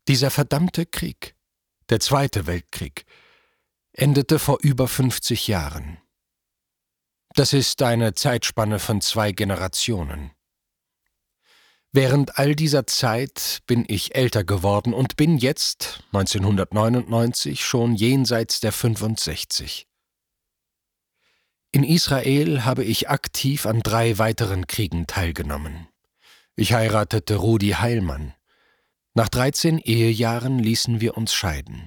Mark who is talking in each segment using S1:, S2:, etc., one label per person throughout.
S1: Dieser verdammte Krieg, der Zweite Weltkrieg, endete vor über 50 Jahren. Das ist eine Zeitspanne von 2 Generationen. Während all dieser Zeit bin ich älter geworden und bin jetzt, 1999, schon jenseits der 65. In Israel habe ich aktiv an 3 weiteren Kriegen teilgenommen. Ich heiratete Rudi Heilmann. Nach 13 Ehejahren ließen wir uns scheiden.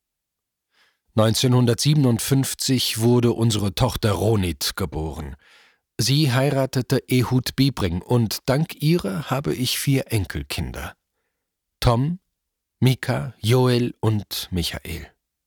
S1: 1957 wurde unsere Tochter Ronit geboren. Sie heiratete Ehud Bibring und dank ihrer habe ich 4 Enkelkinder. Tom, Mika, Joel und Michael.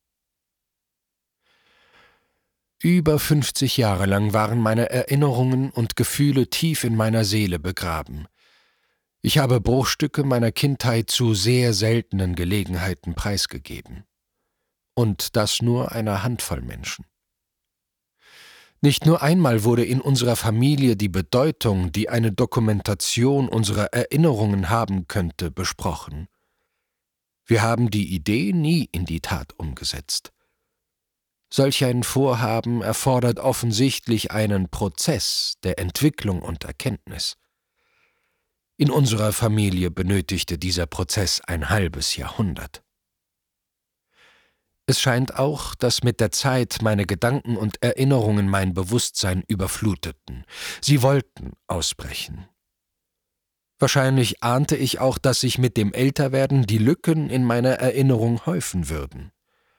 S1: Über 50 Jahre lang waren meine Erinnerungen und Gefühle tief in meiner Seele begraben. Ich habe Bruchstücke meiner Kindheit zu sehr seltenen Gelegenheiten preisgegeben. Und das nur einer Handvoll Menschen. Nicht nur einmal wurde in unserer Familie die Bedeutung, die eine Dokumentation unserer Erinnerungen haben könnte, besprochen. Wir haben die Idee nie in die Tat umgesetzt. Solch ein Vorhaben erfordert offensichtlich einen Prozess der Entwicklung und Erkenntnis. In unserer Familie benötigte dieser Prozess ein halbes Jahrhundert. Es scheint auch, dass mit der Zeit meine Gedanken und Erinnerungen mein Bewusstsein überfluteten. Sie wollten ausbrechen. Wahrscheinlich ahnte ich auch, dass sich mit dem Älterwerden die Lücken in meiner Erinnerung häufen würden.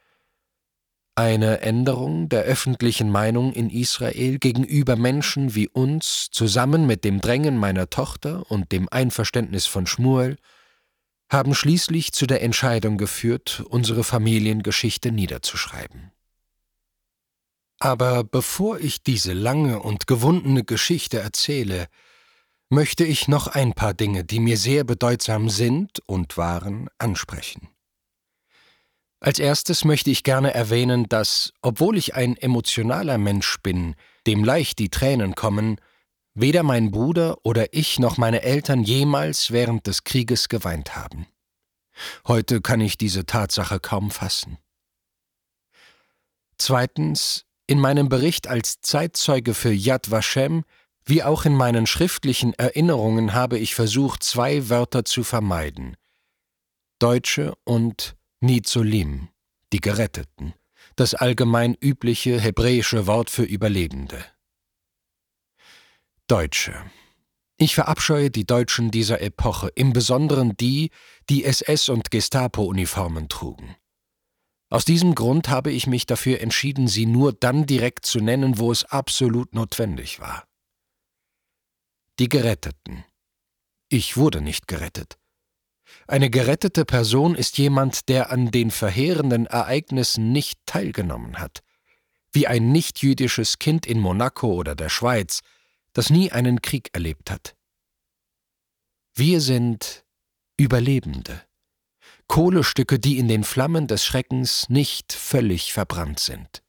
S1: Eine Änderung der öffentlichen Meinung in Israel gegenüber Menschen wie uns, zusammen mit dem Drängen meiner Tochter und dem Einverständnis von Schmuel, haben schließlich zu der Entscheidung geführt, unsere Familiengeschichte niederzuschreiben. Aber bevor ich diese lange und gewundene Geschichte erzähle, möchte ich noch ein paar Dinge, die mir sehr bedeutsam sind und waren, ansprechen. Als erstes möchte ich gerne erwähnen, dass, obwohl ich ein emotionaler Mensch bin, dem leicht die Tränen kommen, weder mein Bruder oder ich noch meine Eltern jemals während des Krieges geweint haben. Heute kann ich diese Tatsache kaum fassen. Zweitens, in meinem Bericht als Zeitzeuge für Yad Vashem, wie auch in meinen schriftlichen Erinnerungen habe ich versucht, 2 Wörter zu vermeiden: Deutsche und Nizolim, die Geretteten, das allgemein übliche hebräische Wort für Überlebende. Deutsche. Ich verabscheue die Deutschen dieser Epoche, im Besonderen die, die SS- und Gestapo-Uniformen trugen. Aus diesem Grund habe ich mich dafür entschieden, sie nur dann direkt zu nennen, wo es absolut notwendig war. Die Geretteten. Ich wurde nicht gerettet. Eine gerettete Person ist jemand, der an den verheerenden Ereignissen nicht teilgenommen hat, wie ein nichtjüdisches Kind in Monaco oder der Schweiz, das nie einen Krieg erlebt hat. Wir sind Überlebende, Kohlestücke, die in den Flammen des Schreckens nicht völlig verbrannt sind.